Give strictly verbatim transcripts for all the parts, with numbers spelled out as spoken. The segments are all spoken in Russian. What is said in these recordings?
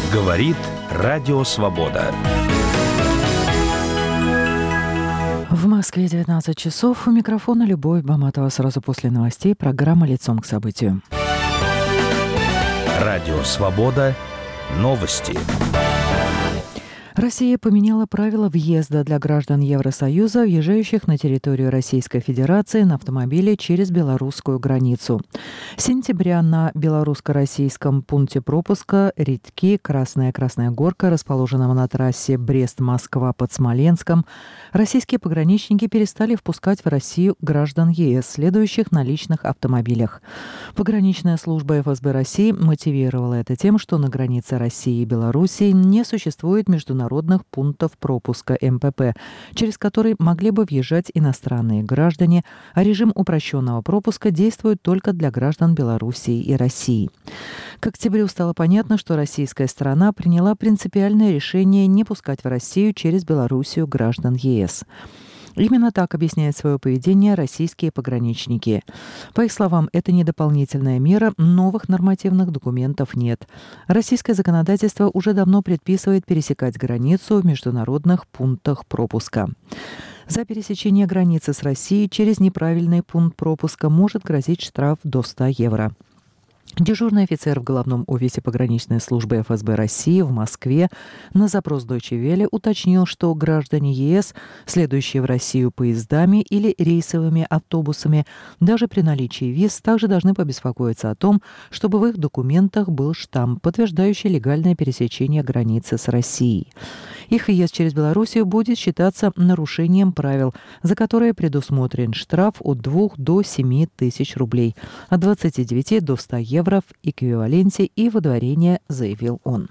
Говорит Радио Свобода. В Москве девятнадцать часов. У микрофона Любовь Баматова. Сразу после новостей программа «Лицом к событию». Радио Свобода. Новости. Россия поменяла правила въезда для граждан Евросоюза, въезжающих на территорию Российской Федерации на автомобиле через белорусскую границу. С сентября на белорусско-российском пункте пропуска Редьки, Красная Красная Горка, расположенном на трассе Брест-Москва под Смоленском, российские пограничники перестали впускать в Россию граждан ЕС, следующих на личных автомобилях. Пограничная служба эф эс бэ России мотивировала это тем, что на границе России и Белоруссии не существует международных народных пунктов пропуска эм пэ пэ, через который могли бы въезжать иностранные граждане, а режим упрощенного пропуска действует только для граждан Белоруссии и России. К октябрю стало понятно, что российская сторона приняла принципиальное решение не пускать в Россию через Белоруссию граждан ЕС. Именно так объясняют свое поведение российские пограничники. По их словам, это не дополнительная мера, новых нормативных документов нет. Российское законодательство уже давно предписывает пересекать границу в международных пунктах пропуска. За пересечение границы с Россией через неправильный пункт пропуска может грозить штраф до ста евро. Дежурный офицер в Главном офисе пограничной службы эф эс бэ России в Москве на запрос Deutsche Welle уточнил, что граждане ЕС, следующие в Россию поездами или рейсовыми автобусами, даже при наличии виз, также должны побеспокоиться о том, чтобы в их документах был штамп, подтверждающий легальное пересечение границы с Россией. Их въезд через Белоруссию будет считаться нарушением правил, за которое предусмотрен штраф от двух до семи тысяч рублей, от двадцати девяти до ста евро в эквиваленте и выдворение, заявил он.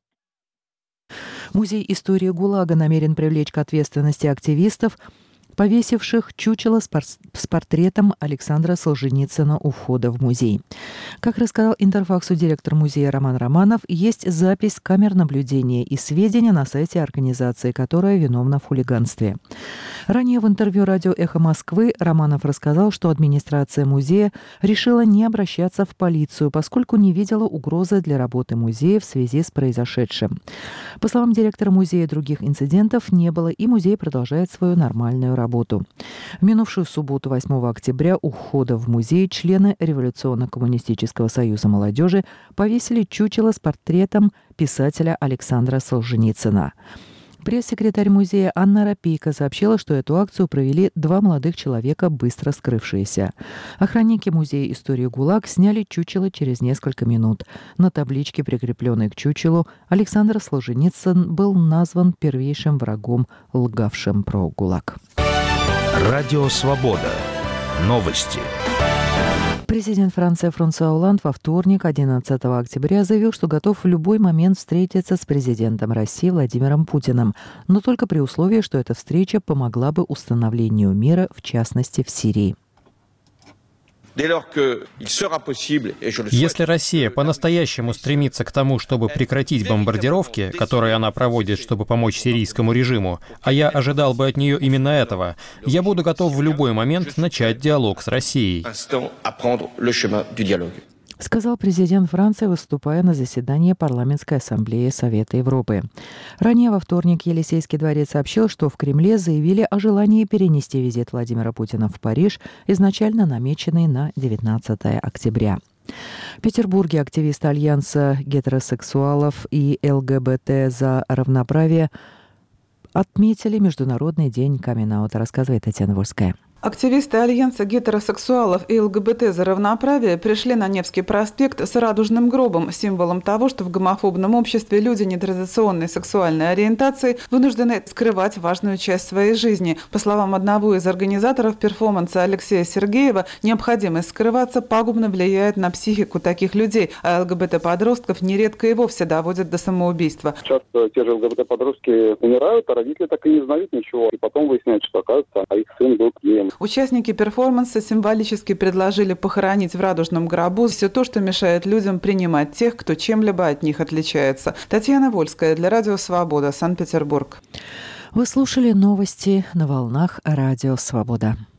Музей истории ГУЛАГа намерен привлечь к ответственности активистов, повесивших чучело с, пор- с портретом Александра Солженицына у входа в музей. Как рассказал Интерфаксу директор музея Роман Романов, есть запись с камер наблюдения и сведения на сайте организации, которая виновна в хулиганстве. Ранее в интервью радио «Эхо Москвы» Романов рассказал, что администрация музея решила не обращаться в полицию, поскольку не видела угрозы для работы музея в связи с произошедшим. По словам директора музея, других инцидентов не было, и музей продолжает свою нормальную работу. Работу. В минувшую субботу, восьмого октября, у входа в музей члены Революционно-коммунистического союза молодежи повесили чучело с портретом писателя Александра Солженицына. Пресс-секретарь музея Анна Рапейко сообщила, что эту акцию провели два молодых человека, быстро скрывшиеся. Охранники музея истории ГУЛАГ сняли чучело через несколько минут. На табличке, прикрепленной к чучелу, Александр Солженицын был назван первейшим врагом, лгавшим про ГУЛАГ. Радио Свобода. Новости. Президент Франции Франсуа Олланд во вторник, одиннадцатого октября, заявил, что готов в любой момент встретиться с президентом России Владимиром Путиным, но только при условии, что эта встреча помогла бы установлению мира, в частности, в Сирии. Если Россия по-настоящему стремится к тому, чтобы прекратить бомбардировки, которые она проводит, чтобы помочь сирийскому режиму, а я ожидал бы от нее именно этого, я буду готов в любой момент начать диалог с Россией. Сказал президент Франции, выступая на заседании Парламентской ассамблеи Совета Европы. Ранее во вторник Елисейский дворец сообщил, что в Кремле заявили о желании перенести визит Владимира Путина в Париж, изначально намеченный на девятнадцатое октября. В Петербурге активисты Альянса гетеросексуалов и эл гэ бэ тэ за равноправие отметили Международный день камин-аута, рассказывает Татьяна Вольская. Активисты Альянса гетеросексуалов и эл гэ бэ тэ за равноправие пришли на Невский проспект с радужным гробом, символом того, что в гомофобном обществе люди нетрадиционной сексуальной ориентации вынуждены скрывать важную часть своей жизни. По словам одного из организаторов перформанса Алексея Сергеева, необходимость скрываться пагубно влияет на психику таких людей, а эл гэ бэ тэ-подростков нередко и вовсе доводят до самоубийства. Часто те же эл гэ бэ тэ-подростки умирают, а родители так и не знают ничего. И потом выясняют, что, оказывается, их сын был геем. Участники перформанса символически предложили похоронить в радужном гробу все то, что мешает людям принимать тех, кто чем-либо от них отличается. Татьяна Вольская для Радио Свобода, Санкт-Петербург. Вы слушали новости на волнах Радио Свобода.